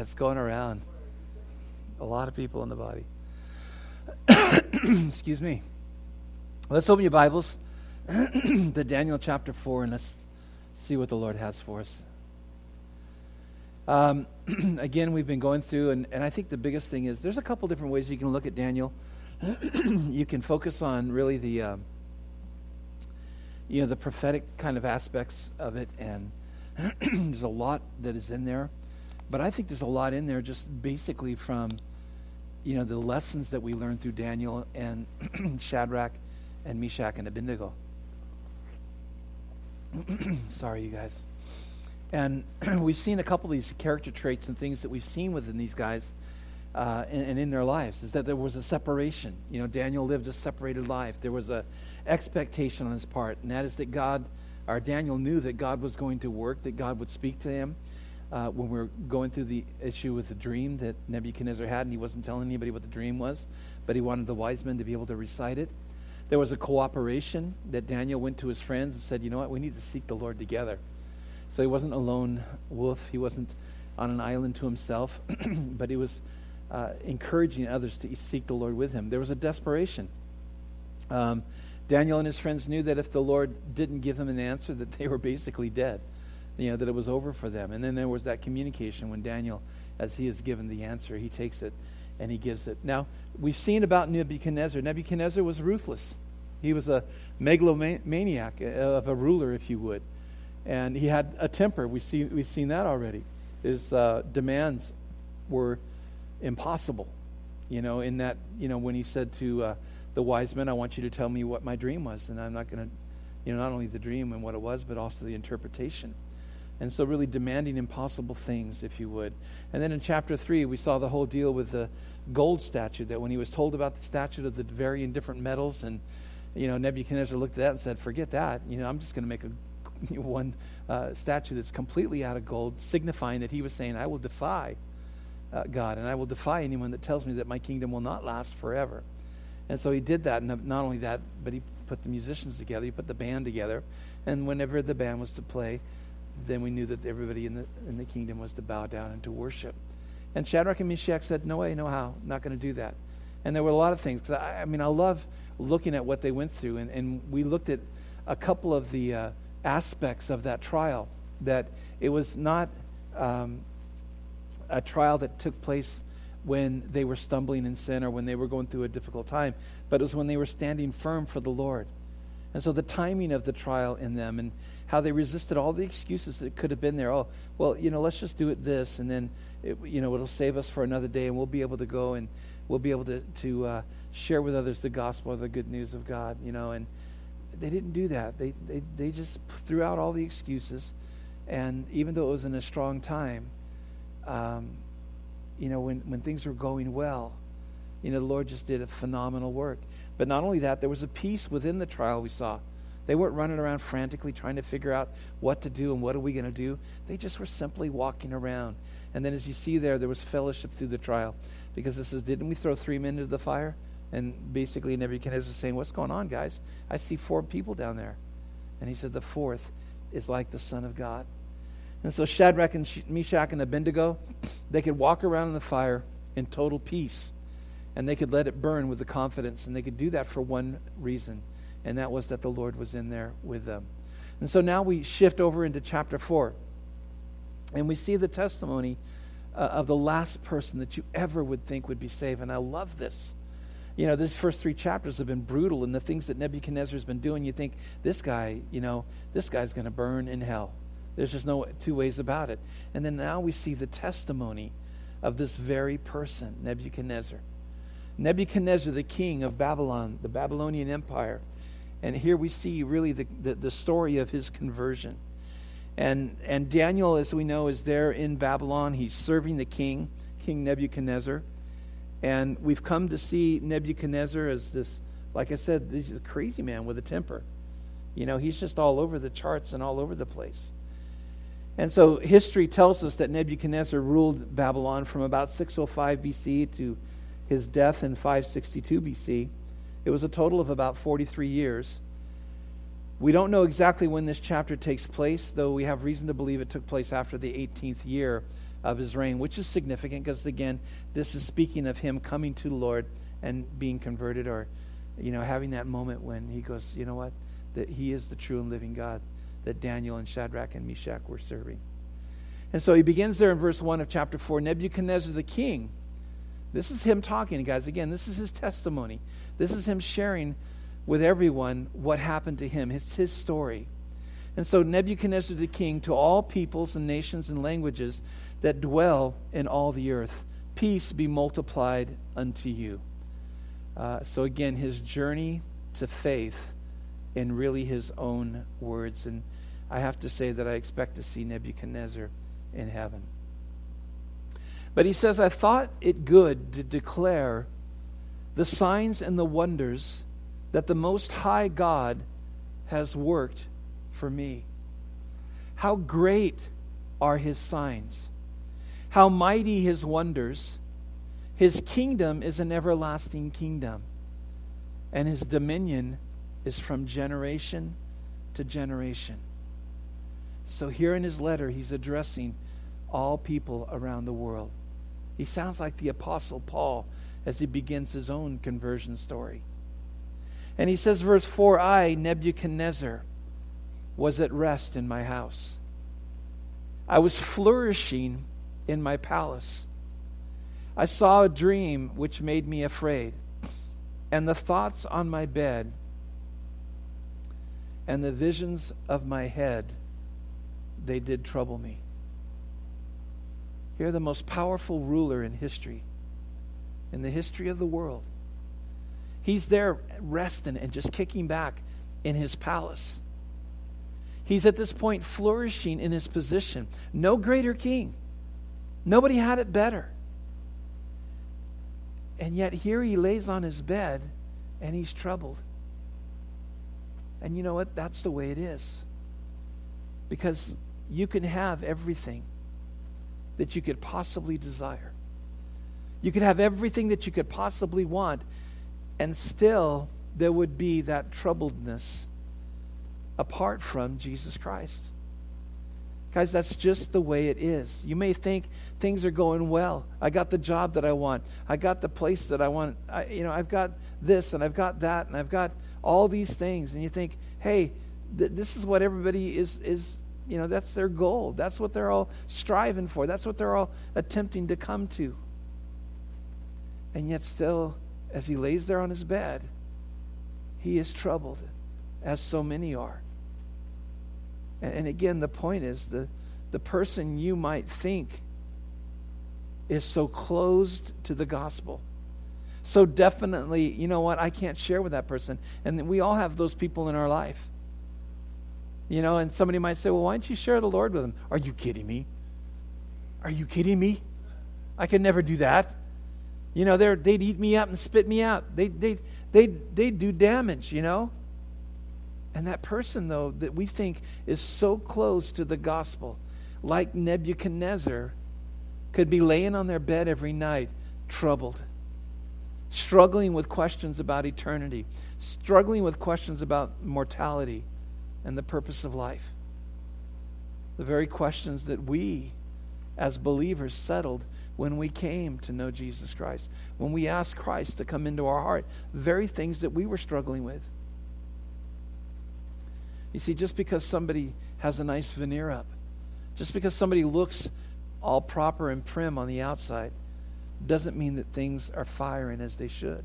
it's going around. A lot of people in the body. Excuse me. Let's open your Bibles to Daniel chapter 4, and let's see what the Lord has for us. Again, we've been going through, and I think the biggest thing is there's a couple different ways you can look at Daniel. You can focus on really the prophetic kind of aspects of it, and there's a lot that is in there. But I think there's a lot in there just basically from, the lessons that we learned through Daniel and Shadrach and Meshach and Abednego. Sorry, you guys. And we've seen a couple of these character traits and things that we've seen within these guys and in their lives, is that there was a separation. Daniel lived a separated life. There was a expectation on his part, and that is that Daniel knew that God was going to work, that God would speak to him. When we were going through the issue with the dream that Nebuchadnezzar had, and he wasn't telling anybody what the dream was, but he wanted the wise men to be able to recite it. There was a cooperation that Daniel went to his friends and said, you know what, we need to seek the Lord together. So he wasn't a lone wolf. He wasn't on an island to himself, but he was encouraging others to seek the Lord with him. There was a desperation. Daniel and his friends knew that if the Lord didn't give them an answer, that they were basically dead, that it was over for them. And then there was that communication when Daniel, as he is given the answer, he takes it and he gives it. Now, we've seen about Nebuchadnezzar. Nebuchadnezzar was ruthless. He was a megalomaniac of a ruler, if you would. And he had a temper. We've seen that already. His demands were impossible. In that, when he said to the wise men, I want you to tell me what my dream was. And I'm not going to, not only the dream and what it was, but also the interpretation. And so really demanding impossible things, if you would. And then in chapter 3, we saw the whole deal with the gold statue, that when he was told about the statue of the varying different metals, and, Nebuchadnezzar looked at that and said, forget that. I'm just going to make one statue that's completely out of gold, signifying that he was saying, I will defy God, and I will defy anyone that tells me that my kingdom will not last forever. And so he did that, and not only that, but he put the musicians together, he put the band together, and whenever the band was to play, then we knew that everybody in the kingdom was to bow down and to worship. And Shadrach and Meshach said, no way, no how, I'm not going to do that. And there were a lot of things. I love looking at what they went through, and we looked at a couple of the aspects of that trial, that it was not a trial that took place when they were stumbling in sin or when they were going through a difficult time, but it was when they were standing firm for the Lord. And so the timing of the trial in them, and how they resisted all the excuses that could have been there. Oh, well, let's just do it this, and then it'll save us for another day, and we'll be able to go and we'll be able to share with others the gospel or the good news of God. And they didn't do that. They just threw out all the excuses, and even though it was in a strong time, when things were going well, the Lord just did a phenomenal work. But not only that, there was a peace within the trial we saw. They weren't running around frantically trying to figure out what to do and what are we going to do. They just were simply walking around. And then as you see there was fellowship through the trial. Because it says, didn't we throw 3 men into the fire? And basically Nebuchadnezzar was saying, what's going on, guys? I see 4 people down there. And he said, the 4th is like the Son of God. And so Shadrach and Meshach and Abednego, they could walk around in the fire in total peace. And they could let it burn with the confidence. And they could do that for one reason. And that was that the Lord was in there with them. And so now we shift over into chapter 4. And we see the testimony of the last person that you ever would think would be saved. And I love this. These first 3 chapters have been brutal. And the things that Nebuchadnezzar has been doing, you think, this guy's going to burn in hell. There's just no two ways about it. And then now we see the testimony of this very person, Nebuchadnezzar. Nebuchadnezzar, the king of Babylon, the Babylonian Empire. And here we see really the story of his conversion. And Daniel, as we know, is there in Babylon. He's serving the king, King Nebuchadnezzar. And we've come to see Nebuchadnezzar as this, like I said, this is a crazy man with a temper. He's just all over the charts and all over the place. And so history tells us that Nebuchadnezzar ruled Babylon from about 605 BC to his death in 562 BC. It was a total of about 43 years. We don't know exactly when this chapter takes place, though we have reason to believe it took place after the 18th year of his reign, which is significant because, again, this is speaking of him coming to the Lord and being converted, or, having that moment when he goes, you know what, that he is the true and living God that Daniel and Shadrach and Meshach were serving. And so he begins there in verse 1 of chapter 4, Nebuchadnezzar the king. This is him talking, guys. Again, this is his testimony. This is him sharing with everyone what happened to him. It's his story. And so Nebuchadnezzar the king, to all peoples and nations and languages that dwell in all the earth, peace be multiplied unto you. So again, his journey to faith in really his own words. And I have to say that I expect to see Nebuchadnezzar in heaven. But he says, I thought it good to declare the signs and the wonders that the Most High God has worked for me. How great are his signs, how mighty his wonders. His kingdom is an everlasting kingdom, and his dominion is from generation to generation. So here in his letter, he's addressing all people around the world. He sounds like the Apostle Paul as he begins his own conversion story. And he says, verse 4, I, Nebuchadnezzar, was at rest in my house. I was flourishing in my palace. I saw a dream which made me afraid, and the thoughts on my bed and the visions of my head, they did trouble me. Here, the most powerful ruler in history, in the history of the world. He's there resting and just kicking back in his palace. He's at this point flourishing in his position. No greater king. Nobody had it better. And yet here he lays on his bed and he's troubled. And you know what? That's the way it is. Because you can have everything that you could possibly desire. You could have everything that you could possibly want, and still there would be that troubledness apart from Jesus Christ. Guys, that's just the way it is. You may think things are going well. I got the job that I want. I got the place that I want. I've got this and I've got that and I've got all these things. And you think, hey, this is what everybody is, that's their goal. That's what they're all striving for. That's what they're all attempting to come to. And yet still, as he lays there on his bed, he is troubled, as so many are. And again, the point is, the person you might think is so closed to the gospel, so definitely, you know what, I can't share with that person. And we all have those people in our life. And somebody might say, well, why don't you share the Lord with them? Are you kidding me? Are you kidding me? I could never do that. They'd eat me up and spit me out. They'd do damage, And that person, though, that we think is so close to the gospel, like Nebuchadnezzar, could be laying on their bed every night, troubled, struggling with questions about eternity, struggling with questions about mortality and the purpose of life. The very questions that we, as believers, settled when we came to know Jesus Christ, when we asked Christ to come into our heart, very things that we were struggling with. You see, just because somebody has a nice veneer up, just because somebody looks all proper and prim on the outside, doesn't mean that things are firing as they should.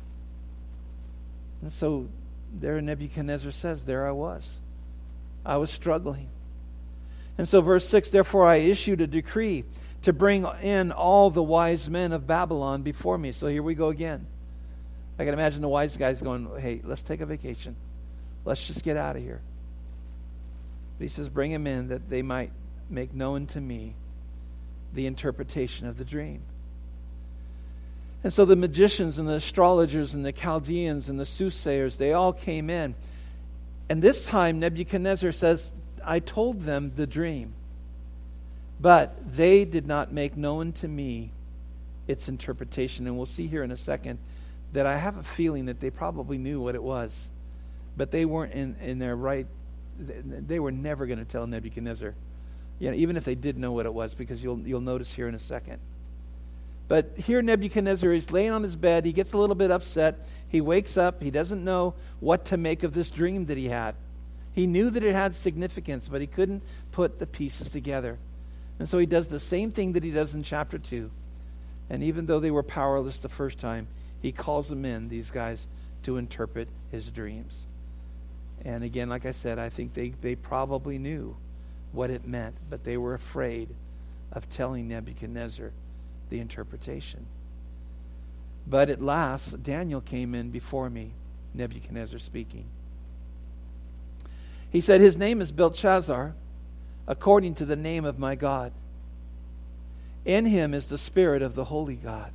And so there Nebuchadnezzar says, there I was struggling. And so verse 6, therefore I issued a decree to bring in all the wise men of Babylon before me. So here we go again. I can imagine the wise guys going, hey, let's take a vacation. Let's just get out of here. But he says, bring them in that they might make known to me the interpretation of the dream. And so the magicians and the astrologers and the Chaldeans and the soothsayers, they all came in. And this time Nebuchadnezzar says, I told them the dream, but they did not make known to me its interpretation. And we'll see here in a second that I have a feeling that they probably knew what it was, but they weren't in their right. They were never going to tell Nebuchadnezzar even if they did know what it was, because you'll notice here in a second. But here Nebuchadnezzar is laying on his bed. He gets a little bit upset. He wakes up. He doesn't know what to make of this dream that he had. He knew that it had significance, but he couldn't put the pieces together. And so he does the same thing that he does in chapter 2. And even though they were powerless the first time, he calls them in, these guys, to interpret his dreams. And again, like I said, I think they probably knew what it meant, but they were afraid of telling Nebuchadnezzar the interpretation. But at last, Daniel came in before me, Nebuchadnezzar speaking. He said, his name is Belteshazzar, according to the name of my God. In him is the spirit of the holy God.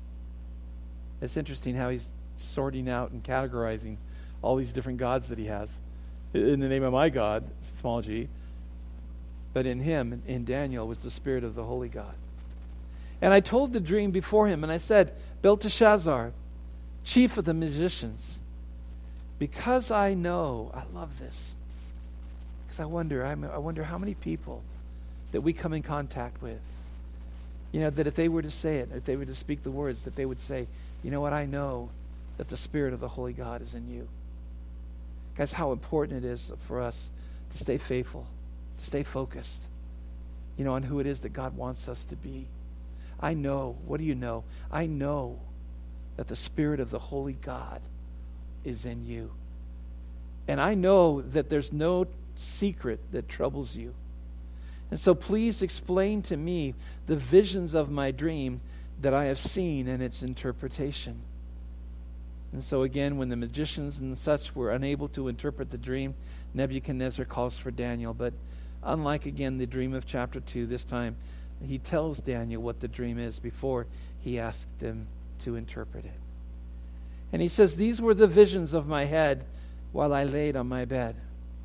It's interesting how he's sorting out and categorizing all these different gods that he has. In the name of my God, small g. But in him, in Daniel, was the spirit of the holy God. And I told the dream before him, and I said, Belteshazzar, chief of the magicians, because I know, I love this, because I wonder how many people that we come in contact with, that if they were to say it, if they were to speak the words, that they would say, you know what, I know that the spirit of the holy God is in you. Guys, how important it is for us to stay faithful, to stay focused, on who it is that God wants us to be. I know, what do you know? I know that the spirit of the holy God is in you. And I know that there's no secret that troubles you. And so please explain to me the visions of my dream that I have seen and its interpretation. And so again, when the magicians and such were unable to interpret the dream, Nebuchadnezzar calls for Daniel. But unlike, again, the dream of chapter 2, this time he tells Daniel what the dream is before he asked them to interpret it. And he says, these were the visions of my head while I laid on my bed.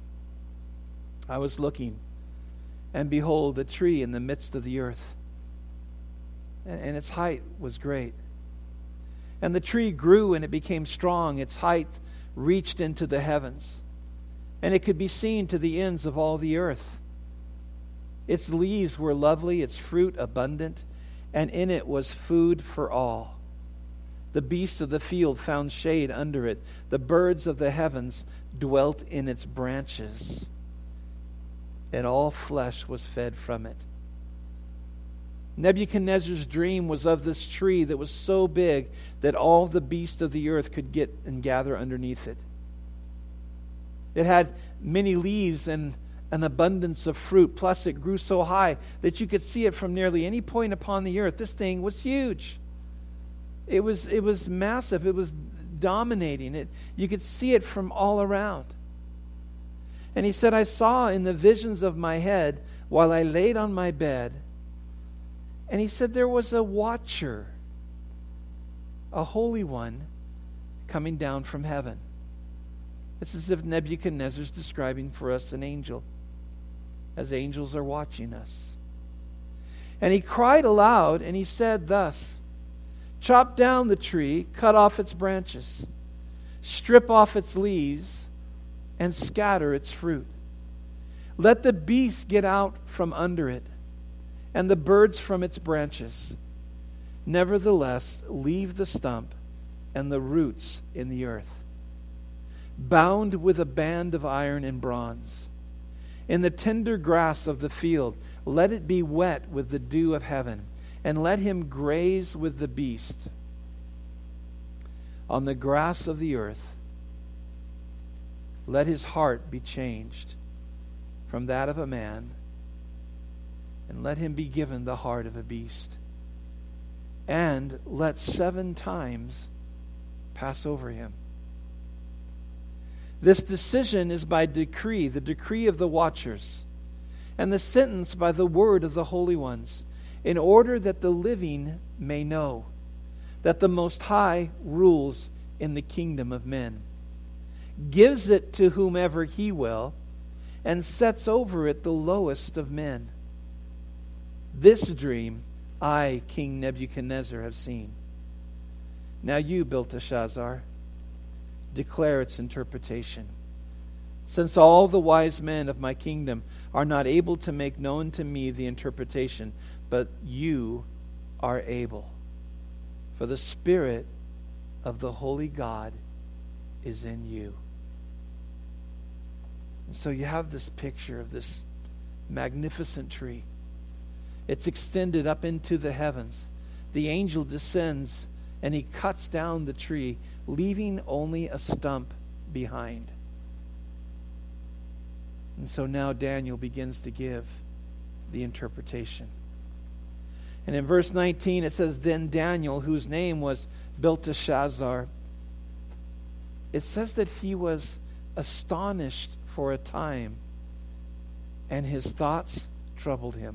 I was looking, and behold, a tree in the midst of the earth, and its height was great. And the tree grew and it became strong. Its height reached into the heavens, and it could be seen to the ends of all the earth. Its leaves were lovely, its fruit abundant, and in it was food for all. The beasts of the field found shade under it. The birds of the heavens dwelt in its branches, and all flesh was fed from it. Nebuchadnezzar's dream was of this tree that was so big that all the beasts of the earth could get and gather underneath it. It had many leaves and an abundance of fruit, plus it grew so high that you could see it from nearly any point upon the earth. This thing was huge. It was massive. It was dominating it. You could see it from all around. And he said, I saw in the visions of my head while I laid on my bed. And he said there was a watcher, a holy one, coming down from heaven. It's as if Nebuchadnezzar's describing for us an angel, as angels are watching us. And he cried aloud, and he said thus, chop down the tree, cut off its branches, strip off its leaves, and scatter its fruit. Let the beasts get out from under it, and the birds from its branches. Nevertheless, leave the stump and the roots in the earth, bound with a band of iron and bronze. In the tender grass of the field, let it be wet with the dew of heaven, and let him graze with the beast. On the grass of the earth, let his heart be changed from that of a man, and let him be given the heart of a beast. And let 7 times pass over him. This decision is by decree, the decree of the watchers, and the sentence by the word of the holy ones, in order that the living may know that the Most High rules in the kingdom of men, gives it to whomever he will, and sets over it the lowest of men. This dream I, King Nebuchadnezzar, have seen. Now you, Belteshazzar, declare its interpretation. Since all the wise men of my kingdom are not able to make known to me the interpretation, but you are able. For the Spirit of the Holy God is in you. And so you have this picture of this magnificent tree. It's extended up into the heavens. The angel descends and he cuts down the tree, leaving only a stump behind. And so now Daniel begins to give the interpretation. And in verse 19 it says, Then Daniel, whose name was Belteshazzar, it says that he was astonished for a time, and his thoughts troubled him.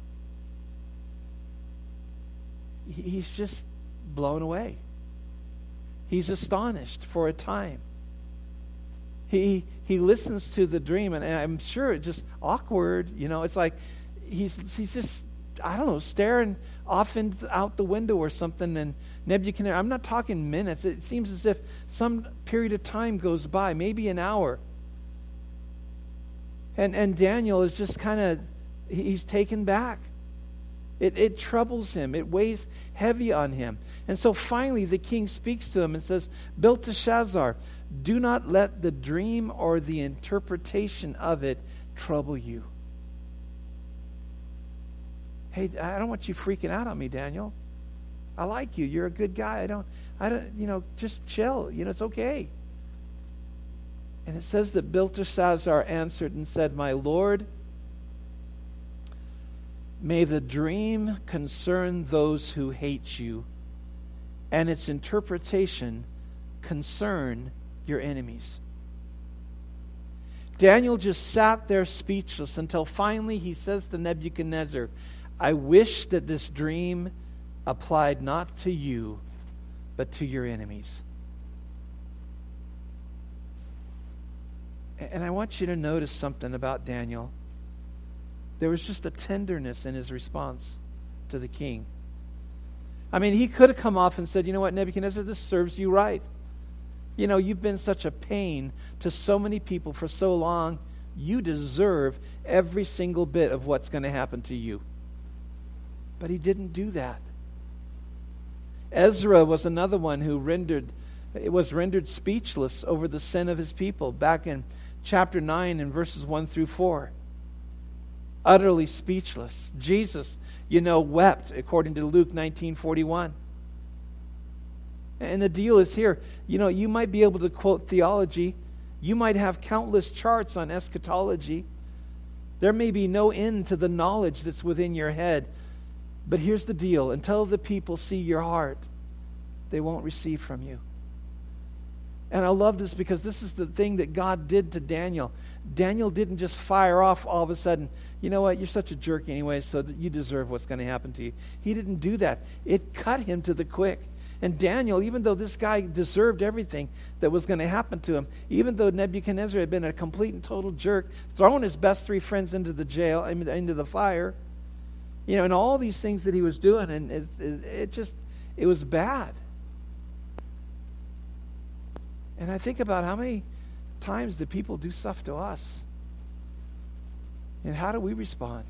He's just blown away. He's astonished for a time. He listens to the dream, and I'm sure it's just awkward. It's like he's just, I don't know, staring off out the window or something. And Nebuchadnezzar, I'm not talking minutes. It seems as if some period of time goes by, maybe an hour. And Daniel is just kind of, he's taken back. It troubles him. It weighs heavy on him. And so finally the king speaks to him and says, Belteshazzar, do not let the dream or the interpretation of it trouble you. Hey, I don't want you freaking out on me, Daniel. I like you. You're a good guy. I don't, just chill. It's okay. And it says that Belteshazzar answered and said, My Lord, may the dream concern those who hate you, and its interpretation concern your enemies. Daniel just sat there speechless until finally he says to Nebuchadnezzar, I wish that this dream applied not to you, but to your enemies. And I want you to notice something about Daniel. There was just a tenderness in his response to the king. I mean, he could have come off and said, you know what, Nebuchadnezzar, this serves you right. You've been such a pain to so many people for so long. You deserve every single bit of what's going to happen to you. But he didn't do that. Ezra was another one who was rendered speechless over the sin of his people back in chapter 9 and verses 1 through 4. Utterly speechless. Jesus, wept according to Luke 19:41. And the deal is here, you might be able to quote theology. You might have countless charts on eschatology. There may be no end to the knowledge that's within your head. But here's the deal. Until the people see your heart, they won't receive from you. And I love this because this is the thing that God did to Daniel. Daniel didn't just fire off all of a sudden, you know what, you're such a jerk anyway, so that you deserve what's going to happen to you. He didn't do that. It cut him to the quick. And Daniel, even though this guy deserved everything that was going to happen to him, even though Nebuchadnezzar had been a complete and total jerk, throwing his best 3 friends into the jail, into the fire, and all these things that he was doing, and it was bad. And I think about how many times do people do stuff to us? And how do we respond?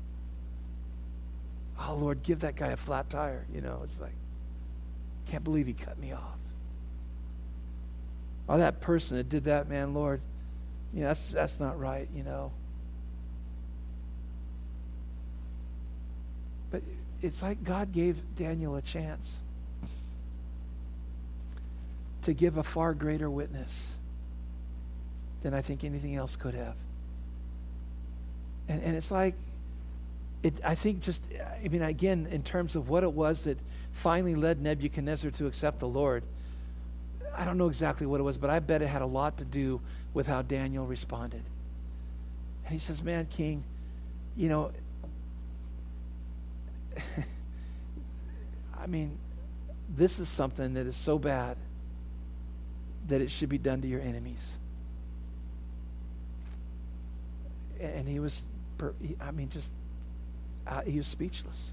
Oh, Lord, give that guy a flat tire. It's like, can't believe he cut me off. Or that person that did that, man, Lord, that's not right, But it's like God gave Daniel a chance to give a far greater witness than I think anything else could have. And it's like, I think again, in terms of what it was that finally led Nebuchadnezzar to accept the Lord, I don't know exactly what it was, but I bet it had a lot to do with how Daniel responded. And he says, man, King, this is something that is so bad that it should be done to your enemies. And he was speechless.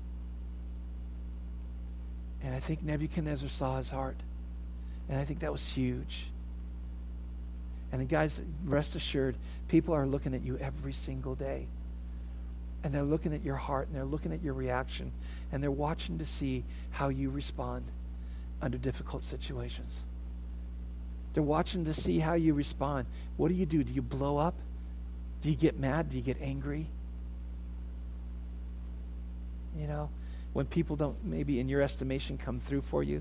And I think Nebuchadnezzar saw his heart. And I think that was huge. And guys, rest assured, people are looking at you every single day. And they're looking at your heart, and they're looking at your reaction, and they're watching to see how you respond under difficult situations. They're watching to see how you respond. What do? Do you blow up? Do you get mad? Do you get angry? You know, when people don't, maybe in your estimation, come through for you,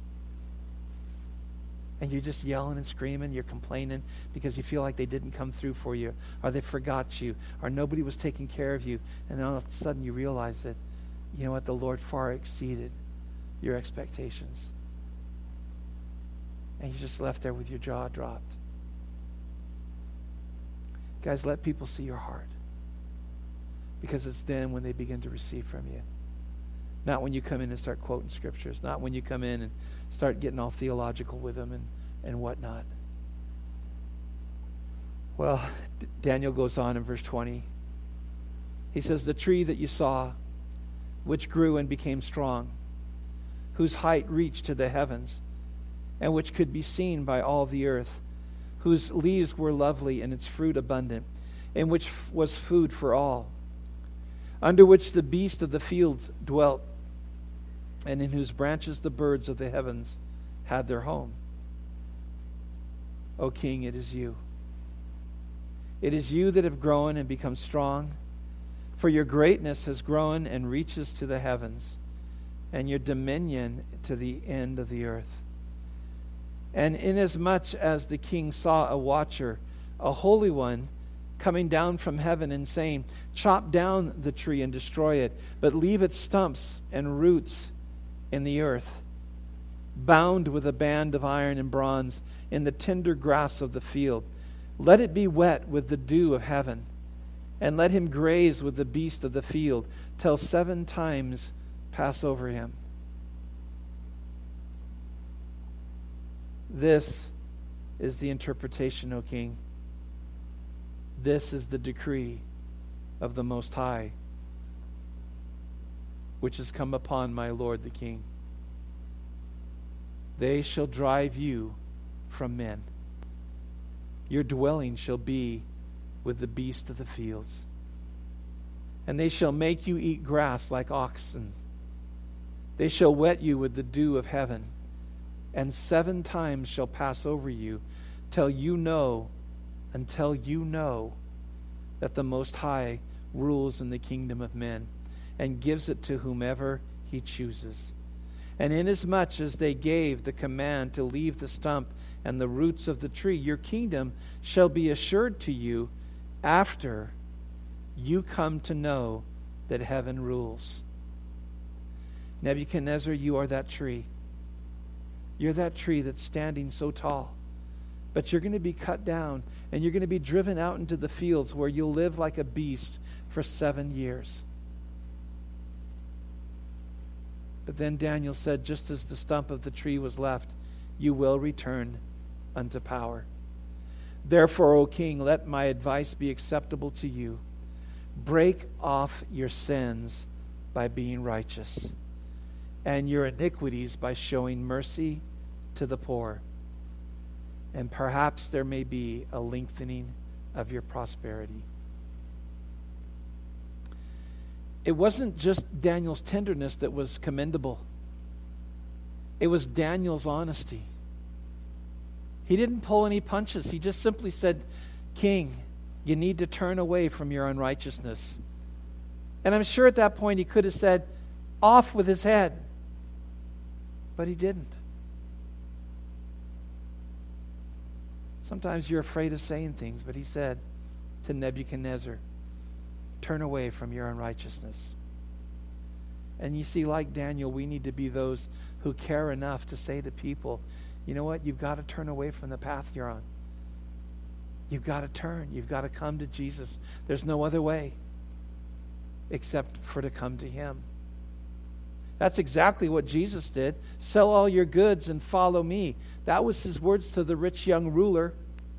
and you're just yelling and screaming, you're complaining because you feel like they didn't come through for you, or they forgot you, or nobody was taking care of you, and then all of a sudden you realize that, you know what, the Lord far exceeded your expectations. And you're just left there with your jaw dropped. Guys, let people see your heart. Because it's then when they begin to receive from you. Not when you come in and start quoting scriptures. Not when you come in and start getting all theological with them and whatnot. Well, Daniel goes on in verse 20. He says, the tree that you saw, which grew and became strong, whose height reached to the heavens, and which could be seen by all the earth, whose leaves were lovely and its fruit abundant, and which was food for all, under which the beasts of the fields dwelt, and in whose branches the birds of the heavens had their home. O King, it is you. It is you that have grown and become strong, for your greatness has grown and reaches to the heavens, and your dominion to the end of the earth. And inasmuch as the king saw a watcher, a holy one, coming down from heaven and saying, chop down the tree and destroy it, but leave its stumps and roots in the earth, bound with a band of iron and bronze in the tender grass of the field. Let it be wet with the dew of heaven, and let him graze with the beast of the field, till 7 times pass over him. This is the interpretation, O King. This is the decree of the Most High, which has come upon my Lord the King. They shall drive you from men. Your dwelling shall be with the beasts of the fields. And they shall make you eat grass like oxen. They shall wet you with the dew of heaven. And 7 times shall pass over you, until you know that the Most High rules in the kingdom of men, and gives it to whomever he chooses. And inasmuch as they gave the command to leave the stump and the roots of the tree, your kingdom shall be assured to you after you come to know that heaven rules. Nebuchadnezzar, you are that tree. You're that tree that's standing so tall. But you're going to be cut down, and you're going to be driven out into the fields where you'll live like a beast for 7 years. But then Daniel said, just as the stump of the tree was left, you will return unto power. Therefore, O King, let my advice be acceptable to you. Break off your sins by being righteous, and your iniquities by showing mercy to the poor. And perhaps there may be a lengthening of your prosperity. It wasn't just Daniel's tenderness that was commendable. It was Daniel's honesty. He didn't pull any punches. He just simply said, King, you need to turn away from your unrighteousness. And I'm sure at that point he could have said, off with his head. But he didn't. Sometimes you're afraid of saying things, but he said to Nebuchadnezzar, turn away from your unrighteousness. And you see, like Daniel, we need to be those who care enough to say to people, you know what, you've got to turn away from the path you're on. You've got to turn. You've got to come to Jesus. There's no other way except for to come to him. That's exactly what Jesus did. Sell all your goods and follow me. That was his words to the rich young ruler.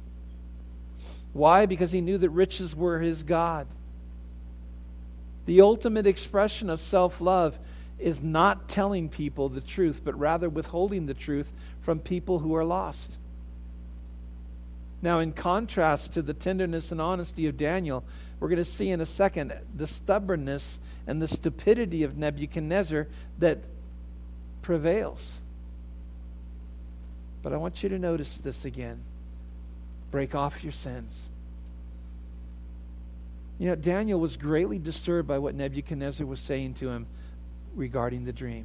Why? Because he knew that riches were his God. The ultimate expression of self-love is not telling people the truth, but rather withholding the truth from people who are lost. Now, in contrast to the tenderness and honesty of Daniel, we're going to see in a second the stubbornness and the stupidity of Nebuchadnezzar that prevails. But I want you to notice this again. Break off your sins. You know, Daniel was greatly disturbed by what Nebuchadnezzar was saying to him regarding the dream.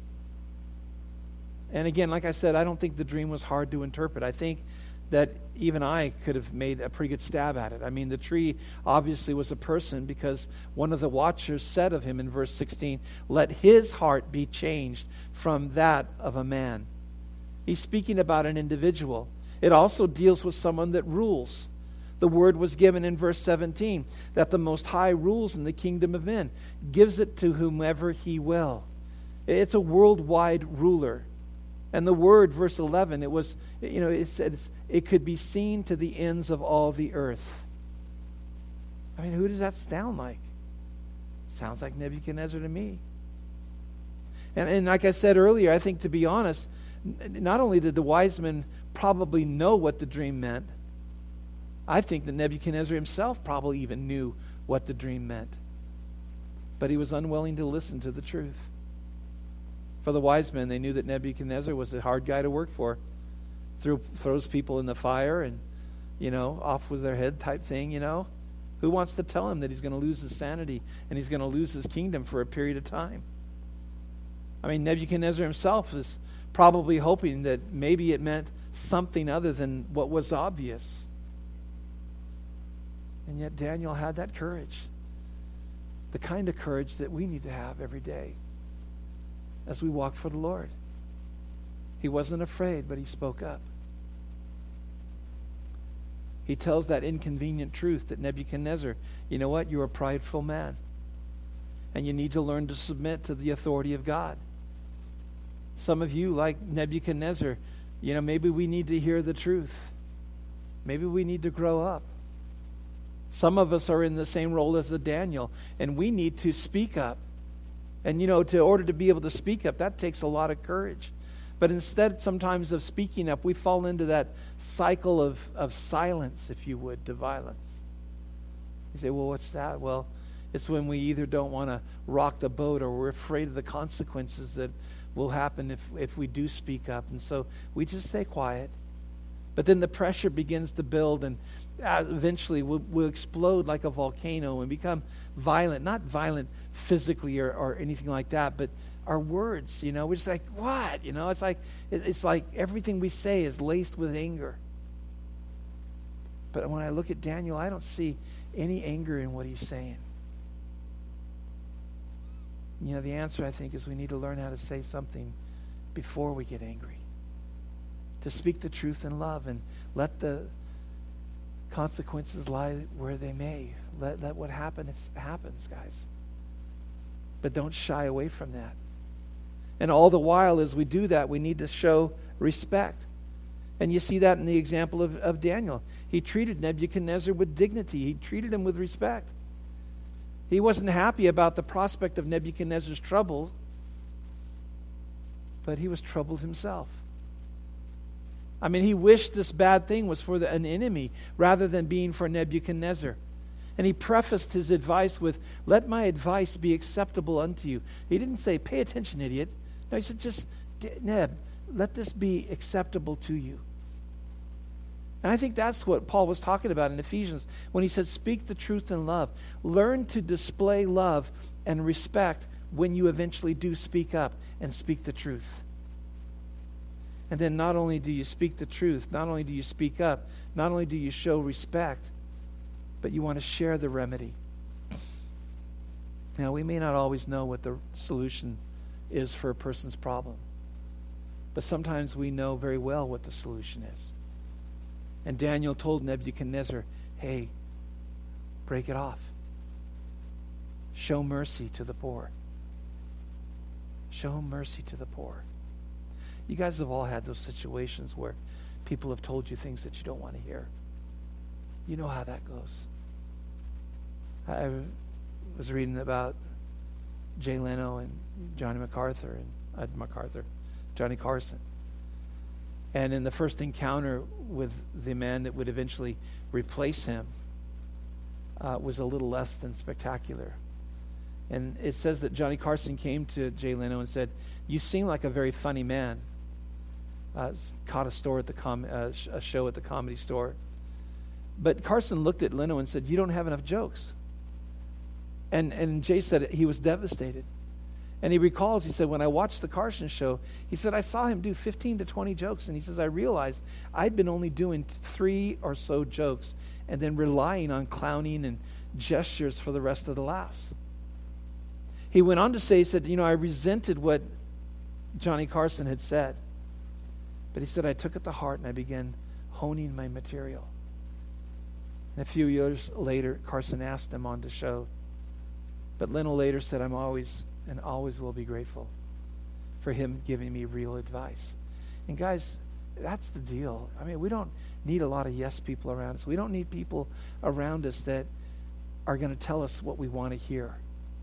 And again, like I said, I don't think the dream was hard to interpret. I think that even I could have made a pretty good stab at it. I mean, the tree obviously was a person, because one of the watchers said of him in verse 16, "Let his heart be changed from that of a man." He's speaking about an individual. It also deals with someone that rules. The word was given in verse 17 that the Most High rules in the kingdom of men, gives it to whomever he will. It's a worldwide ruler. And the word, verse 11, it said it could be seen to the ends of all the earth. I mean, who does that sound like? Sounds like Nebuchadnezzar to me. And like I said earlier, I think, to be honest, not only did the wise men probably know what the dream meant, I think that Nebuchadnezzar himself probably even knew what the dream meant. But he was unwilling to listen to the truth. For the wise men, they knew that Nebuchadnezzar was a hard guy to work for. Throws people in the fire and, off with their head type thing, Who wants to tell him that he's going to lose his sanity and he's going to lose his kingdom for a period of time? I mean, Nebuchadnezzar himself is probably hoping that maybe it meant something other than what was obvious. And yet Daniel had that courage. The kind of courage that we need to have every day as we walk for the Lord. He wasn't afraid, but he spoke up. He tells that inconvenient truth that Nebuchadnezzar, you know what? You're a prideful man. And you need to learn to submit to the authority of God. Some of you, like Nebuchadnezzar, maybe we need to hear the truth. Maybe we need to grow up. Some of us are in the same role as the Daniel, and we need to speak up. And, in order to be able to speak up, that takes a lot of courage. But instead, sometimes, of speaking up, we fall into that cycle of silence, if you would, to violence. You say, well, what's that? Well, it's when we either don't want to rock the boat or we're afraid of the consequences that will happen if we do speak up. And so we just stay quiet. But then the pressure begins to build, and eventually we'll explode like a volcano and become violent. Not violent physically or anything like that, but our words, we're just like, what? It's like everything we say is laced with anger. But when I look at Daniel, I don't see any anger in what he's saying. The answer, I think, is we need to learn how to say something before we get angry. To speak the truth in love and let the consequences lie where they may. Let what happens, guys. But don't shy away from that. And all the while, as we do that, we need to show respect. And you see that in the example of Daniel. He treated Nebuchadnezzar with dignity. He treated him with respect. He wasn't happy about the prospect of Nebuchadnezzar's trouble, but he was troubled himself. I mean, he wished this bad thing was for an enemy rather than being for Nebuchadnezzar. And he prefaced his advice with, "Let my advice be acceptable unto you." He didn't say, "Pay attention, idiot." No, he said, just, "Neb, let this be acceptable to you." And I think that's what Paul was talking about in Ephesians when he said, speak the truth in love. Learn to display love and respect when you eventually do speak up and speak the truth. And then not only do you speak the truth, not only do you speak up, not only do you show respect, but you want to share the remedy. Now, we may not always know what the solution is for a person's problem, but sometimes we know very well what the solution is. And Daniel told Nebuchadnezzar, hey, break it off. Show mercy to the poor. Show mercy to the poor. You guys have all had those situations where people have told you things that you don't want to hear. You know how that goes. I was reading about Jay Leno and Johnny Carson. And in the first encounter with the man that would eventually replace him, was a little less than spectacular. And it says that Johnny Carson came to Jay Leno and said, "You seem like a very funny man." Caught a show at the Comedy Store. But Carson looked at Leno and said, "You don't have enough jokes." And Jay said he was devastated. And he recalls, he said, "When I watched the Carson show," he said, "I saw him do 15 to 20 jokes." And he says, "I realized I'd been only doing 3 or so jokes and then relying on clowning and gestures for the rest of the laughs." He went on to say, he said, "I resented what Johnny Carson had said. But," he said, "I took it to heart and I began honing my material." And a few years later, Carson asked him on the show. But Leno later said, "I'm always and always will be grateful for him giving me real advice." And guys, that's the deal. I mean, we don't need a lot of yes people around us. We don't need people around us that are going to tell us what we want to hear.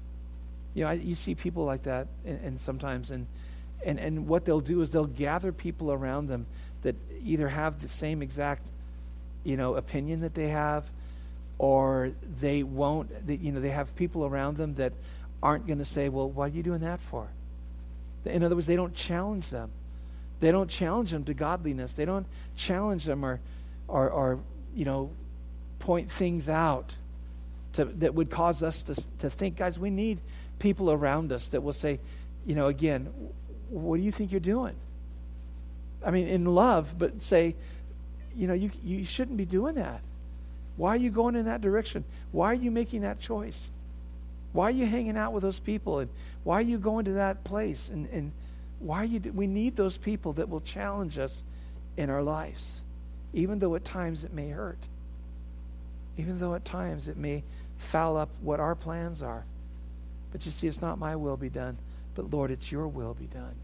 You see people like that, and sometimes, and what they'll do is they'll gather people around them that either have the same exact, opinion that they have, or they won't. They have people around them that aren't going to say, "Well, what are you doing that for?" In other words, they don't challenge them. They don't challenge them to godliness. They don't challenge them or point things out that would cause us to think. Guys, we need people around us that will say, again, "What do you think you're doing?" I mean, in love, but say, you shouldn't be doing that. Why are you going in that direction? Why are you making that choice? Why are you hanging out with those people? And why are you going to that place? And why are you? We need those people that will challenge us in our lives, even though at times it may hurt. Even though at times it may foul up what our plans are. But you see, it's not my will be done, but Lord, it's your will be done.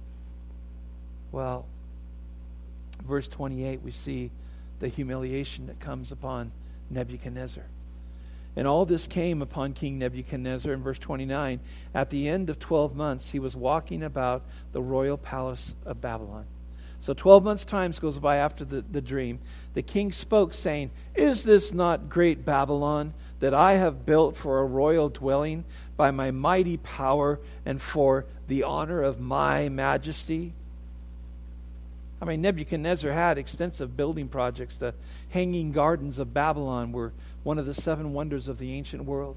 Well, verse 28, we see the humiliation that comes upon Nebuchadnezzar. And all this came upon King Nebuchadnezzar in verse 29. At the end of 12 months, he was walking about the royal palace of Babylon. So 12 months' time goes by after the dream. The king spoke, saying, "Is this not great Babylon that I have built for a royal dwelling by my mighty power and for the honor of my majesty?" I mean, Nebuchadnezzar had extensive building projects. The Hanging Gardens of Babylon were one of the 7 wonders of the ancient world.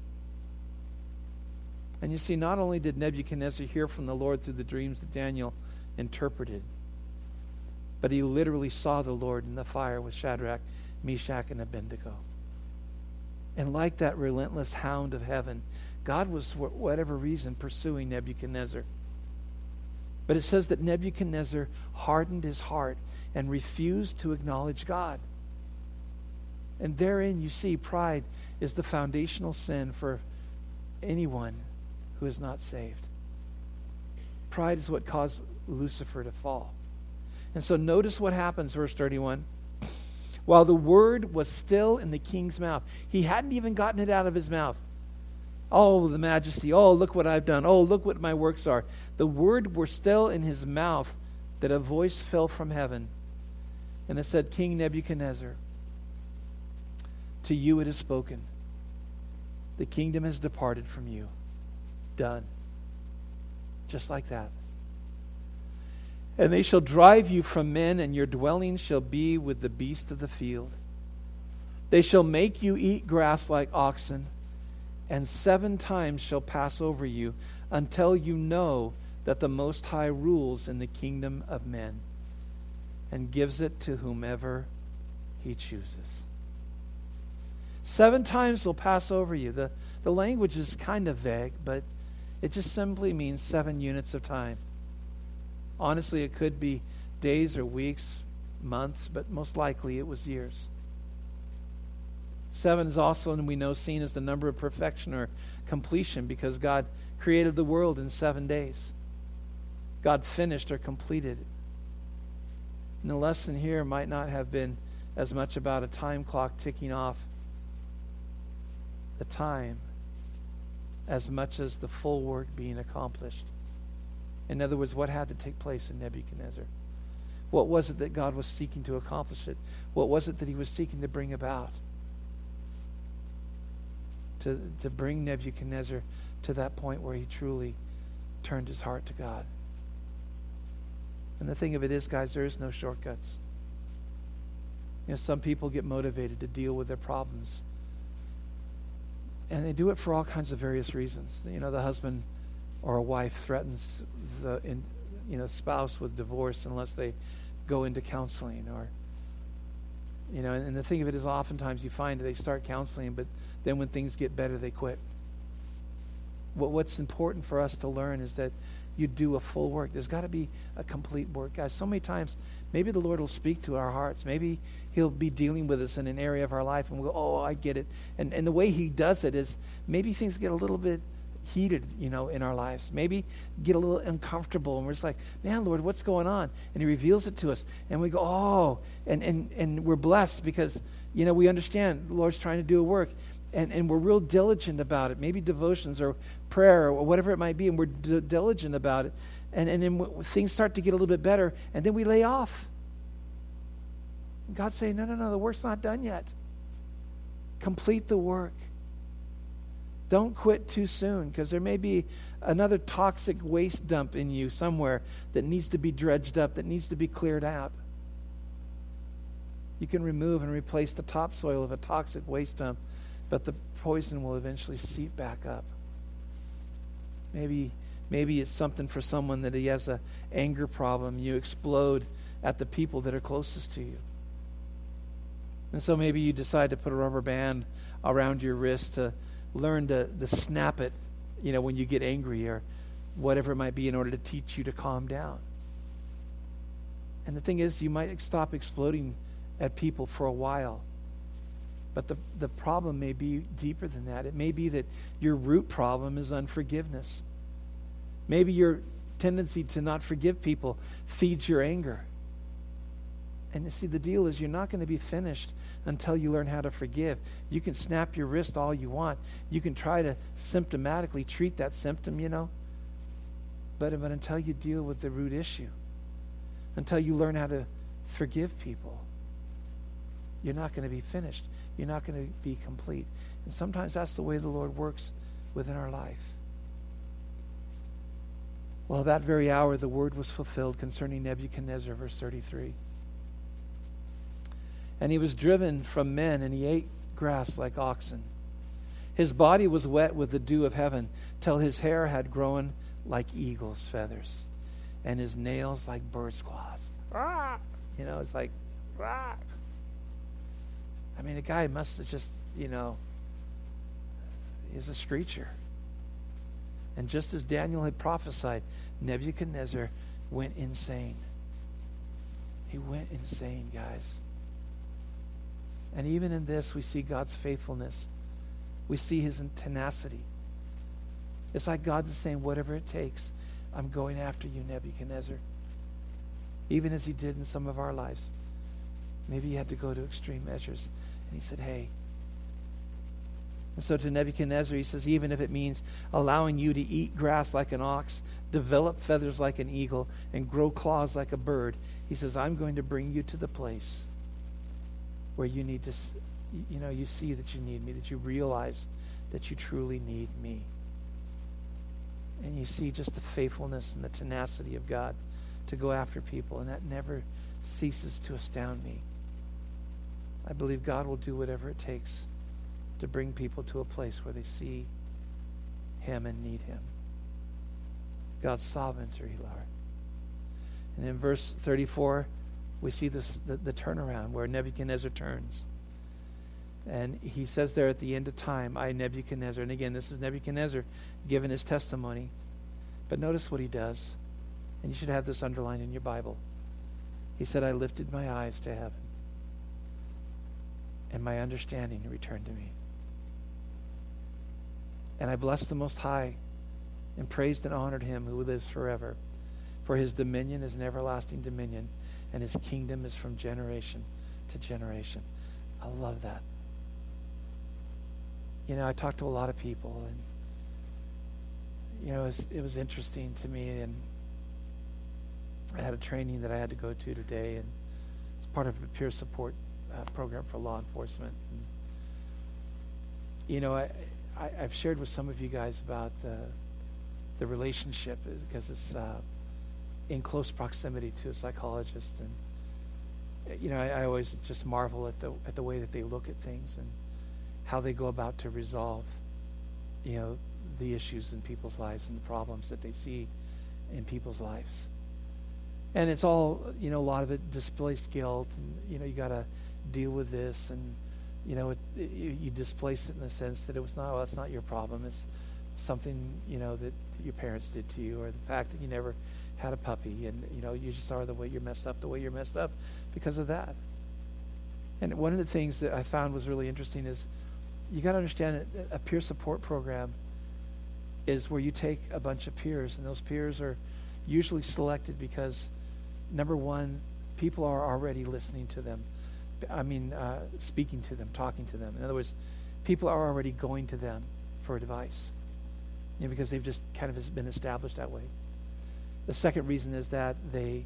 And you see, not only did Nebuchadnezzar hear from the Lord through the dreams that Daniel interpreted, but he literally saw the Lord in the fire with Shadrach, Meshach, and Abednego. And like that relentless hound of heaven, God was, for whatever reason, pursuing Nebuchadnezzar. But it says that Nebuchadnezzar hardened his heart and refused to acknowledge God. And therein you see pride is the foundational sin for anyone who is not saved. Pride is what caused Lucifer to fall. And so notice what happens, verse 31. While the word was still in the king's mouth, he hadn't even gotten it out of his mouth. "Oh, the majesty. Oh, look what I've done. Oh, look what my works are." The word were still in his mouth that a voice fell from heaven. And it said, "King Nebuchadnezzar, to you it is spoken. The kingdom has departed from you." Done. Just like that. "And they shall drive you from men, and your dwelling shall be with the beasts of the field. They shall make you eat grass like oxen, and 7 times shall pass over you, until you know that the Most High rules in the kingdom of men, and gives it to whomever he chooses." 7 times will pass over you. The language is kind of vague, but it just simply means 7 units of time. Honestly, it could be days or weeks, months, but most likely it was years. 7 is also, and we know, seen as the number of perfection or completion, because God created the world in 7 days. God finished or completed it. And the lesson here might not have been as much about a time clock ticking off the time as much as the full work being accomplished. In other words, what had to take place in Nebuchadnezzar? What was it that God was seeking to accomplish it? What was it that he was seeking to bring about? to bring Nebuchadnezzar to that point where he truly turned his heart to God. And the thing of it is, guys, there is no shortcuts. Some people get motivated to deal with their problems. And they do it for all kinds of various reasons. The husband or a wife threatens the spouse with divorce unless they go into counseling. Or, and the thing of it is, oftentimes you find that they start counseling, but then when things get better, they quit. What's important for us to learn is that you do a full work. There's got to be a complete work. Guys, so many times, maybe the Lord will speak to our hearts. Maybe he'll be dealing with us in an area of our life, and we'll go, oh, I get it. And the way he does it is maybe things get a little bit heated, in our lives. Maybe get a little uncomfortable, and we're just like, man, Lord, what's going on? And he reveals it to us, and we go, oh, and we're blessed because, we understand the Lord's trying to do a work. And we're real diligent about it. Maybe devotions or prayer or whatever it might be, and we're diligent about it. And then things start to get a little bit better, and then we lay off. And God's saying, no, the work's not done yet. Complete the work. Don't quit too soon, because there may be another toxic waste dump in you somewhere that needs to be dredged up, that needs to be cleared out. You can remove and replace the topsoil of a toxic waste dump, but the poison will eventually seep back up. Maybe it's something for someone that he has an anger problem. You explode at the people that are closest to you. And so maybe you decide to put a rubber band around your wrist to learn to snap it, when you get angry or whatever it might be, in order to teach you to calm down. And the thing is, you might stop exploding at people for a while. But the problem may be deeper than that. It may be that your root problem is unforgiveness. Maybe your tendency to not forgive people feeds your anger. And you see, the deal is you're not going to be finished until you learn how to forgive. You can snap your wrist all you want. You can try to symptomatically treat that symptom, But until you deal with the root issue, until you learn how to forgive people, you're not going to be finished. You're not going to be complete. And sometimes that's the way the Lord works within our life. Well, that very hour the word was fulfilled concerning Nebuchadnezzar, verse 33. And he was driven from men, and he ate grass like oxen. His body was wet with the dew of heaven, till his hair had grown like eagle's feathers, and his nails like bird's claws. It's like, I mean, the guy must have just, he's a screecher. And just as Daniel had prophesied, Nebuchadnezzar went insane. He went insane, guys. And even in this, we see God's faithfulness. We see his tenacity. It's like God is saying, whatever it takes, I'm going after you, Nebuchadnezzar. Even as he did in some of our lives. Maybe he had to go to extreme measures. And he said, hey. And so to Nebuchadnezzar, he says, even if it means allowing you to eat grass like an ox, develop feathers like an eagle, and grow claws like a bird, he says, I'm going to bring you to the place where you need to, you see that you need me, that you realize that you truly need me. And you see just the faithfulness and the tenacity of God to go after people, and that never ceases to astound me. I believe God will do whatever it takes to bring people to a place where they see him and need him. God's sovereignty, Lord. And in verse 34, we see the turnaround where Nebuchadnezzar turns. And he says there at the end of time, I, Nebuchadnezzar. And again, this is Nebuchadnezzar giving his testimony. But notice what he does. And you should have this underlined in your Bible. He said, I lifted my eyes to heaven, and my understanding returned to me. And I blessed the Most High, and praised and honored him who lives forever. For his dominion is an everlasting dominion, and his kingdom is from generation to generation. I love that. I talked to a lot of people, and it was interesting to me, and I had a training that I had to go to today, and it's part of a peer support program for law enforcement. And, I've shared with some of you guys about the relationship, because it's in close proximity to a psychologist, and I always just marvel at the way that they look at things and how they go about to resolve the issues in people's lives and the problems that they see in people's lives. And it's all, a lot of it displaced guilt, and you got to deal with this, and you displace it in the sense that it's not your problem. It's something that your parents did to you, or the fact that you never had a puppy, and you just are the way you're messed up because of that. And one of the things that I found was really interesting is you got to understand that a peer support program is where you take a bunch of peers, and those peers are usually selected because, number one, people are already listening to them. Speaking to them, talking to them. In other words, people are already going to them for advice, because they've just kind of been established that way. The second reason is that they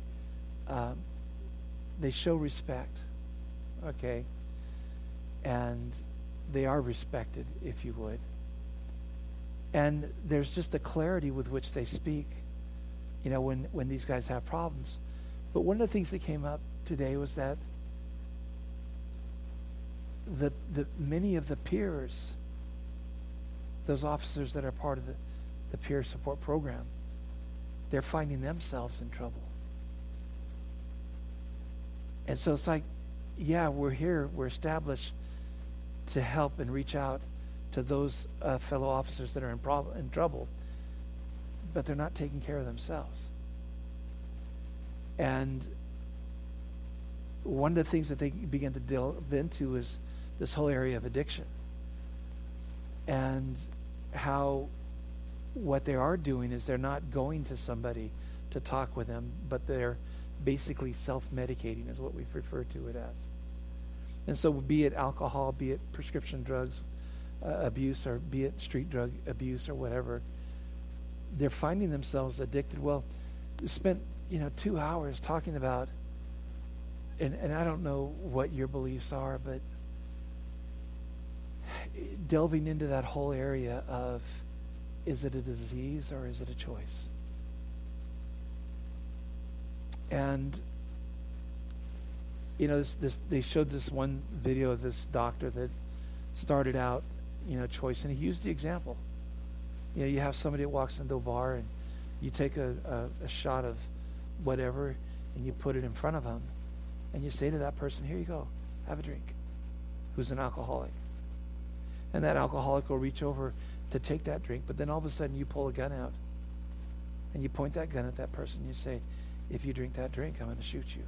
show respect, okay, and they are respected, if you would. And there's just a clarity with which they speak, when these guys have problems. But one of the things that came up today was that the many of the peers, those officers that are part of the peer support program, they're finding themselves in trouble. And so it's like, yeah, we're here, we're established to help and reach out to those fellow officers that are in trouble, but they're not taking care of themselves. And one of the things that they begin to delve into is this whole area of addiction, and how what they are doing is they're not going to somebody to talk with them, but they're basically self-medicating is what we've referred to it as. And so be it alcohol, be it prescription drugs abuse, or be it street drug abuse or whatever, they're finding themselves addicted. Well, we spent 2 hours talking about, and I don't know what your beliefs are, but delving into that whole area of, is it a disease or is it a choice? And they showed this one video of this doctor that started out, choice, and he used the example. You have somebody that walks into a bar, and you take a shot of whatever, and you put it in front of them, and you say to that person, "Here you go, have a drink," who's an alcoholic. And that alcoholic will reach over to take that drink, but then all of a sudden you pull a gun out, and you point that gun at that person, and you say, "If you drink that drink, I'm going to shoot you."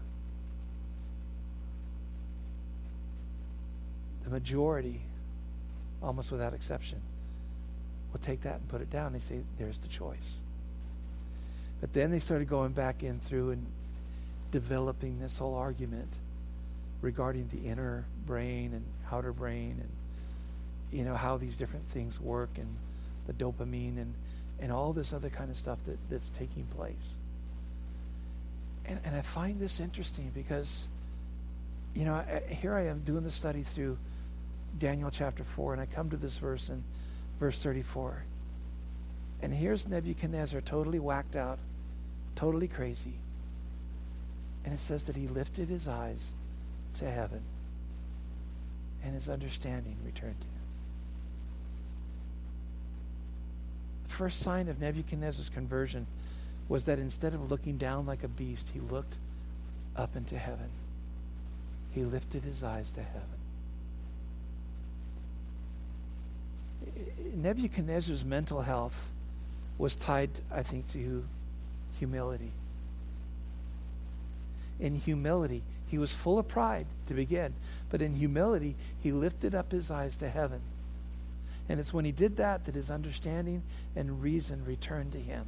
The majority, almost without exception, will take that and put it down. They say, there's the choice. But then they started going back in through and developing this whole argument regarding the inner brain and outer brain, and how these different things work, and the dopamine and all this other kind of stuff that's taking place. And I find this interesting because, here I am doing the study through Daniel chapter 4, and I come to this verse in verse 34. And here's Nebuchadnezzar totally whacked out, totally crazy. And it says that he lifted his eyes to heaven, and his understanding returned to him. The first sign of Nebuchadnezzar's conversion was that instead of looking down like a beast, he looked up into heaven. He lifted his eyes to heaven. Nebuchadnezzar's mental health was tied, I think, to humility. In humility, he was full of pride to begin, but in humility, he lifted up his eyes to heaven. And it's when he did that his understanding and reason returned to him.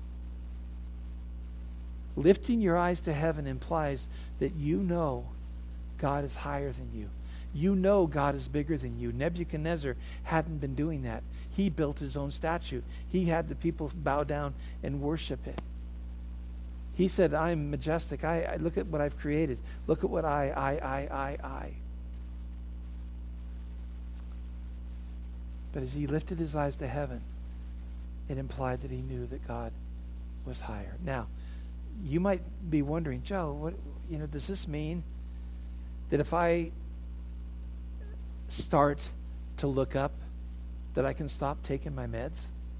Lifting your eyes to heaven implies that God is higher than you. God is bigger than you. Nebuchadnezzar hadn't been doing that. He built his own statue. He had the people bow down and worship it. He said, "I'm majestic. I look at what I've created. Look at what I." But as he lifted his eyes to heaven, it implied that he knew that God was higher. Now, you might be wondering, Joe, does this mean that if I start to look up, that I can stop taking my meds?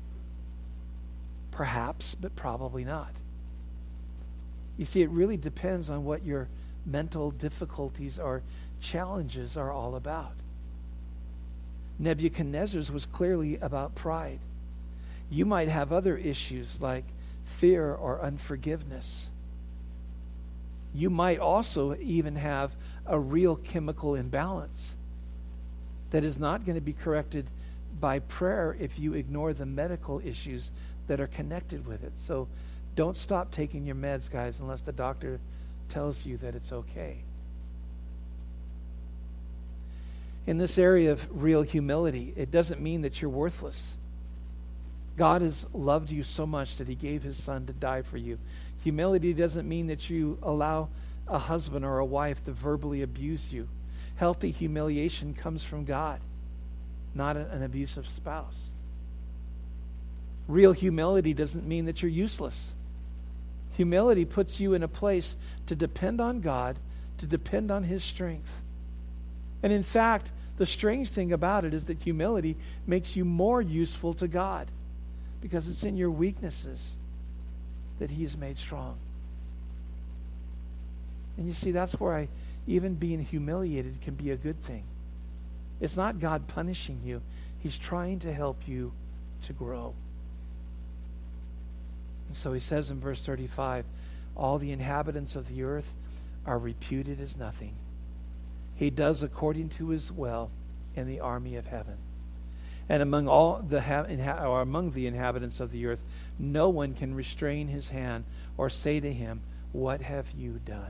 Perhaps, but probably not. You see, it really depends on what your mental difficulties or challenges are all about. Nebuchadnezzar's was clearly about pride. You might have other issues like fear or unforgiveness. You might also even have a real chemical imbalance that is not going to be corrected by prayer if you ignore the medical issues that are connected with it. So don't stop taking your meds, guys, unless the doctor tells you that it's okay. In this area of real humility, it doesn't mean that you're worthless. God has loved you so much that he gave his son to die for you. Humility doesn't mean that you allow a husband or a wife to verbally abuse you. Healthy humiliation comes from God, not an abusive spouse. Real humility doesn't mean that you're useless. Humility puts you in a place to depend on God, to depend on his strength. And in fact, the strange thing about it is that humility makes you more useful to God, because it's in your weaknesses that he is made strong. And you see, that's where even being humiliated can be a good thing. It's not God punishing you. He's trying to help you to grow. And so he says in verse 35, all the inhabitants of the earth are reputed as nothing. He does according to his will in the army of heaven. And among among the inhabitants of the earth, no one can restrain his hand or say to him, what have you done?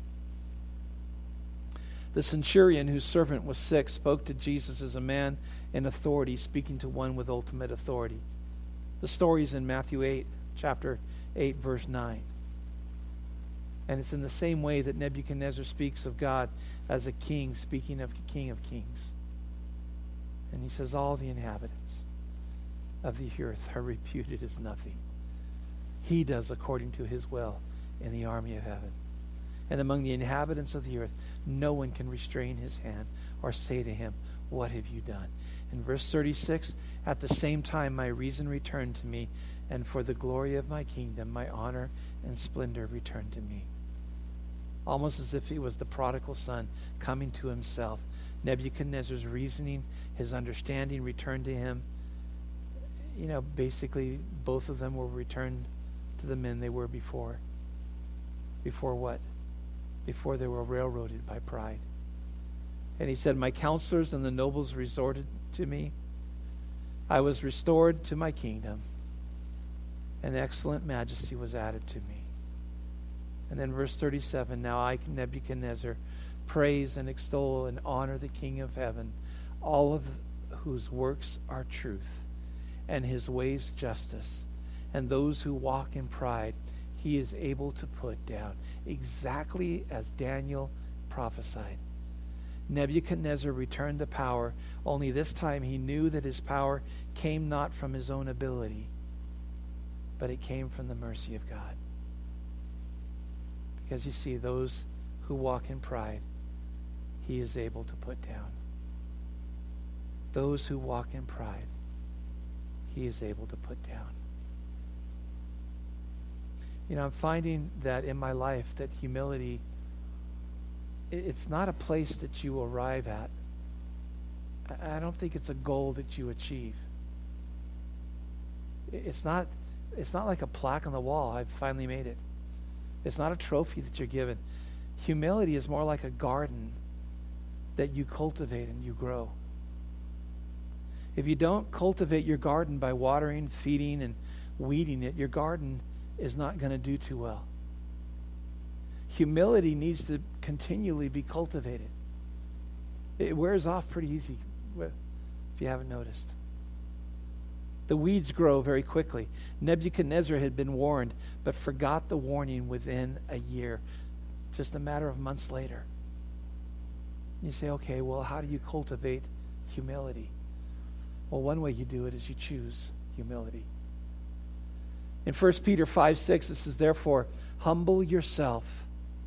The centurion whose servant was sick spoke to Jesus as a man in authority, speaking to one with ultimate authority. The story is in Matthew 8, chapter 8, verse 9. And it's in the same way that Nebuchadnezzar speaks of God as a king, speaking of the King of Kings. And he says, all the inhabitants of the earth are reputed as nothing. He does according to his will in the army of heaven. And among the inhabitants of the earth, no one can restrain his hand or say to him, what have you done? In verse 36, at the same time my reason returned to me, and for the glory of my kingdom, my honor and splendor returned to me. Almost as if he was the prodigal son coming to himself. Nebuchadnezzar's reasoning, his understanding returned to him. Basically, both of them were returned to the men they were before. Before what? Before they were railroaded by pride. And he said, my counselors and the nobles resorted to me. I was restored to my kingdom, and excellent majesty was added to me. And then verse 37, now I, Nebuchadnezzar, praise and extol and honor the King of heaven, all of whose works are truth, and his ways justice, and those who walk in pride he is able to put down, exactly as Daniel prophesied. Nebuchadnezzar returned to power, only this time he knew that his power came not from his own ability, but it came from the mercy of God. Because you see, those who walk in pride, he is able to put down. Those who walk in pride, he is able to put down. I'm finding that in my life that humility, it's not a place that you arrive at. I don't think it's a goal that you achieve. It's not like a plaque on the wall, I've finally made it. It's not a trophy that you're given. Humility is more like a garden that you cultivate and you grow. If you don't cultivate your garden by watering, feeding, and weeding it, your garden is not going to do too well. Humility needs to continually be cultivated. It wears off pretty easy, if you haven't noticed. The weeds grow very quickly. Nebuchadnezzar had been warned, but forgot the warning within a year, just a matter of months later. You say, okay, well, how do you cultivate humility? Well, one way you do it is you choose humility. In 1 Peter 5:6, it says, Therefore, humble yourselves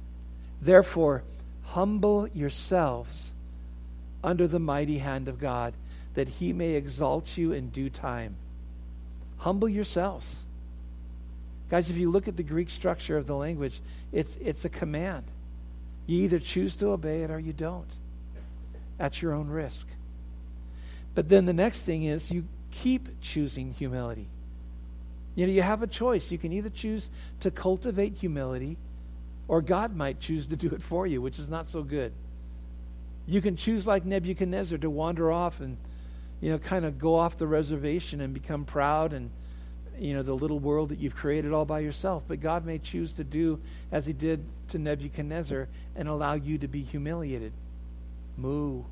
under the mighty hand of God, that he may exalt you in due time. Humble yourselves. Guys, if you look at the Greek structure of the language, it's a command. You either choose to obey it or you don't, at your own risk. But then the next thing is you keep choosing humility. You have a choice. You can either choose to cultivate humility, or God might choose to do it for you, which is not so good. You can choose, like Nebuchadnezzar, to wander off and kind of go off the reservation and become proud and the little world that you've created all by yourself. But God may choose to do as he did to Nebuchadnezzar and allow you to be humiliated. Moo.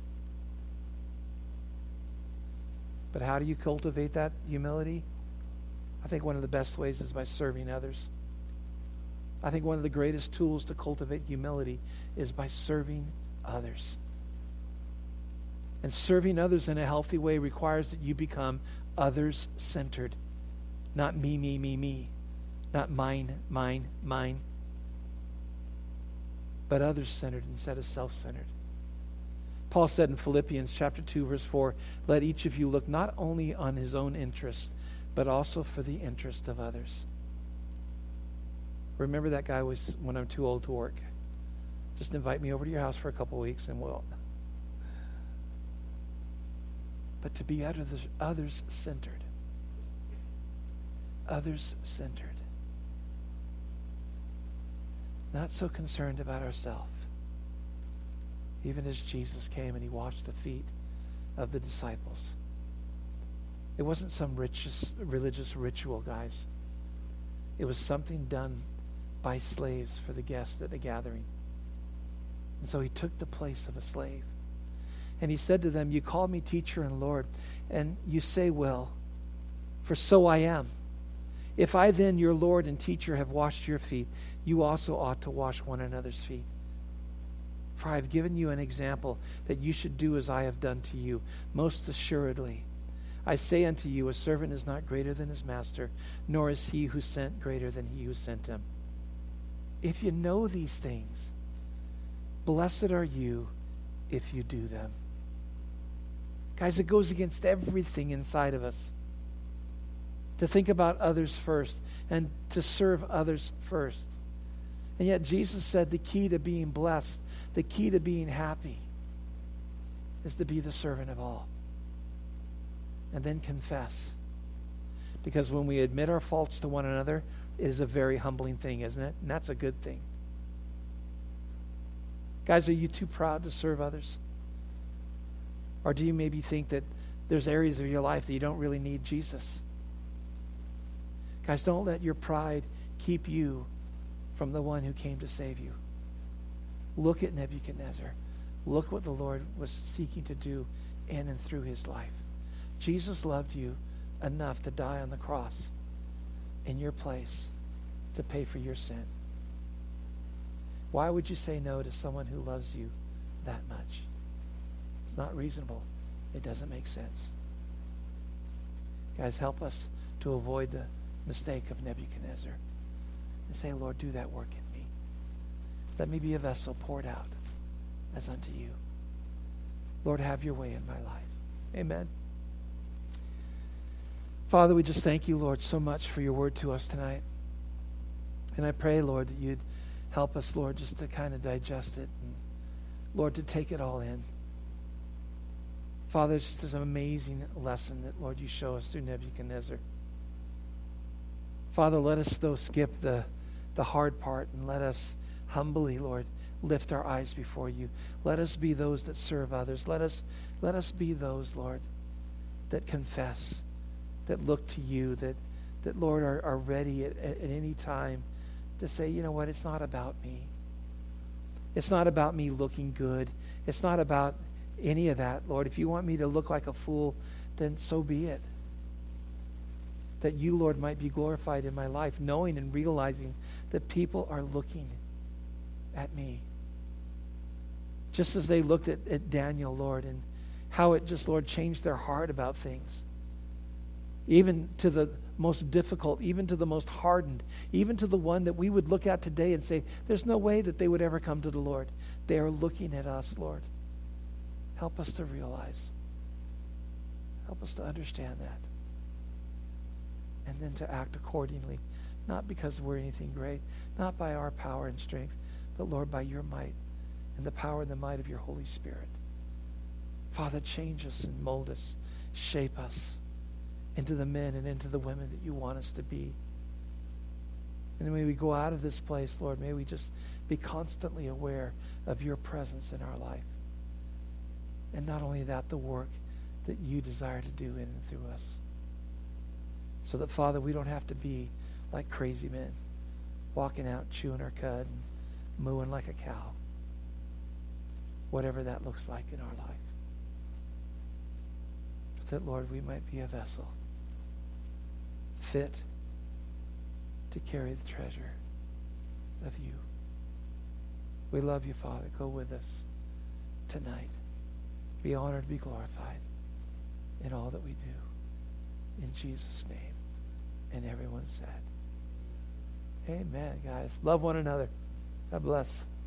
But how do you cultivate that humility? I think one of the best ways is by serving others. I think one of the greatest tools to cultivate humility is by serving others. And serving others in a healthy way requires that you become others-centered. Not me, me, me, me. Not mine, mine, mine. But others-centered instead of self-centered. Paul said in Philippians chapter 2, verse 4, let each of you look not only on his own interest, but also for the interest of others. Remember that guy was when I'm too old to work. Just invite me over to your house for a couple weeks and we'll. But to be others-centered. Others-centered. Not so concerned about ourselves. Even as Jesus came and he washed the feet of the disciples. It wasn't some religious ritual, guys. It was something done by slaves for the guests at the gathering. And so he took the place of a slave. And he said to them, you call me teacher and Lord, and you say, well, for so I am. If I then, your Lord and teacher, have washed your feet, you also ought to wash one another's feet. For I have given you an example that you should do as I have done to you. Most assuredly, I say unto you, a servant is not greater than his master, nor is he who sent greater than he who sent him. If you know these things, blessed are you if you do them. Guys, it goes against everything inside of us to think about others first and to serve others first. And yet Jesus said the key to being blessed, the key to being happy, is to be the servant of all. And then confess. Because when we admit our faults to one another, it is a very humbling thing, isn't it? And that's a good thing. Guys, are you too proud to serve others? Or do you maybe think that there's areas of your life that you don't really need Jesus? Guys, don't let your pride keep you from the one who came to save you. Look at Nebuchadnezzar. Look what the Lord was seeking to do in and through his life. Jesus loved you enough to die on the cross in your place to pay for your sin. Why would you say no to someone who loves you that much? It's not reasonable. It doesn't make sense. Guys, help us to avoid the mistake of Nebuchadnezzar and say, Lord, do that work in me. Let me be a vessel poured out as unto you. Lord, have your way in my life. Amen. Father, we just thank you, Lord, so much for your word to us tonight. And I pray, Lord, that you'd help us, Lord, just to kind of digest it and, Lord, to take it all in. Father, it's just an amazing lesson that, Lord, you show us through Nebuchadnezzar. Father, let us, though, skip the hard part and let us humbly, Lord, lift our eyes before you. Let us be those that serve others. Let us be those, Lord, that confess, that look to you, that Lord, are ready at any time to say, you know what, it's not about me. It's not about me looking good. It's not about any of that, Lord. If you want me to look like a fool, then so be it. That you, Lord, might be glorified in my life, knowing and realizing that people are looking at me. Just as they looked at Daniel, Lord, how it just, Lord, changed their heart about things. Even to the most difficult, even to the most hardened, even to the one that we would look at today and say, there's no way that they would ever come to the Lord. They are looking at us, Lord. Help us to realize. Help us to understand that. And then to act accordingly, not because we're anything great, not by our power and strength, but, Lord, by your might and the power and the might of your Holy Spirit. Father, change us and mold us, shape us into the men and into the women that you want us to be. And may we go out of this place, Lord, may we just be constantly aware of your presence in our life. And not only that, the work that you desire to do in and through us. So that, Father, we don't have to be like crazy men, walking out, chewing our cud, and mooing like a cow. Whatever that looks like in our life. But that, Lord, we might be a vessel fit to carry the treasure of you. We love you, Father. Go with us tonight. Be honored, be glorified in all that we do. In Jesus' name. And everyone said, amen, guys. Love one another. God bless.